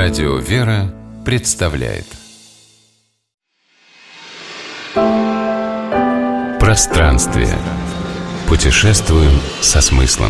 Радио «Вера» представляет Пространствие. Путешествуем со смыслом.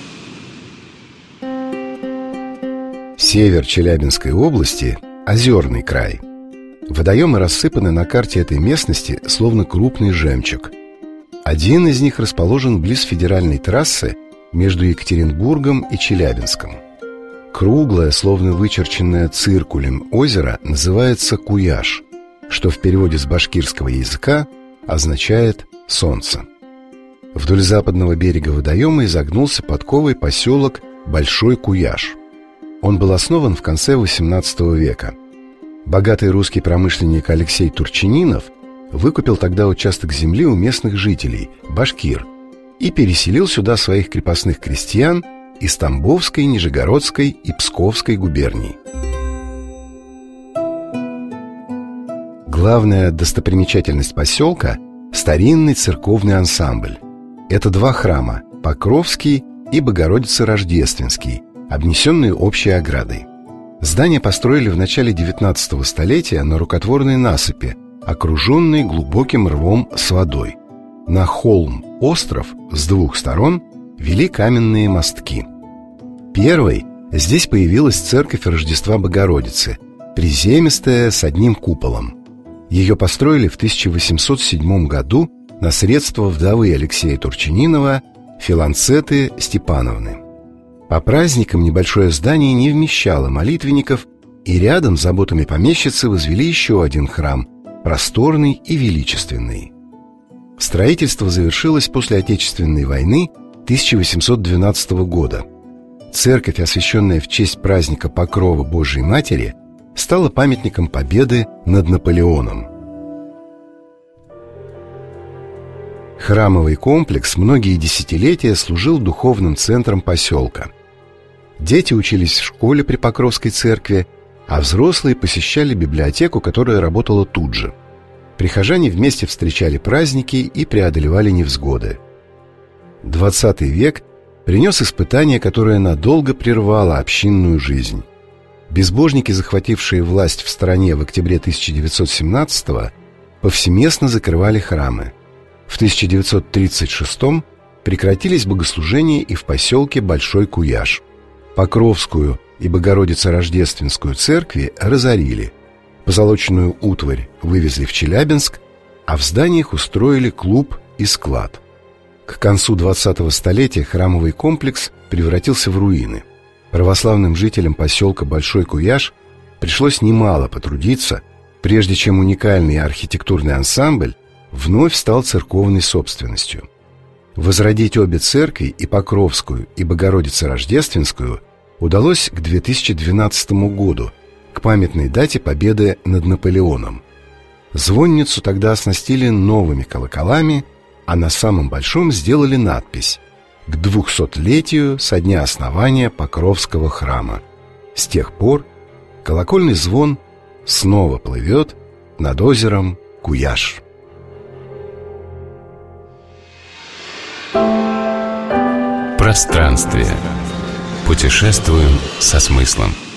Север Челябинской области – озерный край. Водоемы рассыпаны на карте этой местности, словно крупный жемчуг. Один из них расположен близ федеральной трассы между Екатеринбургом и Челябинском. Круглое, словно вычерченное циркулем озеро называется Куяш, что в переводе с башкирского языка означает «солнце». Вдоль западного берега водоема изогнулся подковой поселок Большой Куяш. Он был основан в конце XVIII века. Богатый русский промышленник Алексей Турчининов выкупил тогда участок земли у местных жителей, башкир, и переселил сюда своих крепостных крестьян из Тамбовской, Нижегородской и Псковской губерний. Главная достопримечательность поселка – старинный церковный ансамбль. Это два храма – Покровский и Богородица-Рождественский, обнесенные общей оградой. Здания построили в начале XIX столетия на рукотворной насыпи, окруженной глубоким рвом с водой. На холм-остров с двух сторон вели каменные мостки. Первой здесь появилась церковь Рождества Богородицы, приземистая с одним куполом. Ее построили в 1807 году на средства вдовы Алексея Турчининова Филанцеты Степановны. По праздникам небольшое здание не вмещало молитвенников, и рядом с заботами помещицы возвели еще один храм, просторный и величественный. Строительство завершилось после Отечественной войны 1812 года. Церковь, освященная в честь праздника Покрова Божией Матери, стала памятником победы над Наполеоном. Храмовый комплекс многие десятилетия служил духовным центром поселка. Дети учились в школе при Покровской церкви, а взрослые посещали библиотеку, которая работала тут же. Прихожане вместе встречали праздники и преодолевали невзгоды. XX век принес испытание, которое надолго прервало общинную жизнь. Безбожники, захватившие власть в стране в октябре 1917-го, повсеместно закрывали храмы. В 1936-м прекратились богослужения и в поселке Большой Куяш. Покровскую и Богородице-Рождественскую церкви разорили. Позолоченную утварь вывезли в Челябинск, а в зданиях устроили клуб и склад. К концу 20-го столетия храмовый комплекс превратился в руины. Православным жителям поселка Большой Куяш пришлось немало потрудиться, прежде чем уникальный архитектурный ансамбль вновь стал церковной собственностью. Возродить обе церкви, и Покровскую, и Богородице-Рождественскую, удалось к 2012 году, к памятной дате победы над Наполеоном. Звонницу тогда оснастили новыми колоколами, а на самом большом сделали надпись «К 200-летию со дня основания Покровского храма». С тех пор колокольный звон снова плывет над озером Куяш. Пространствие. Путешествуем со смыслом.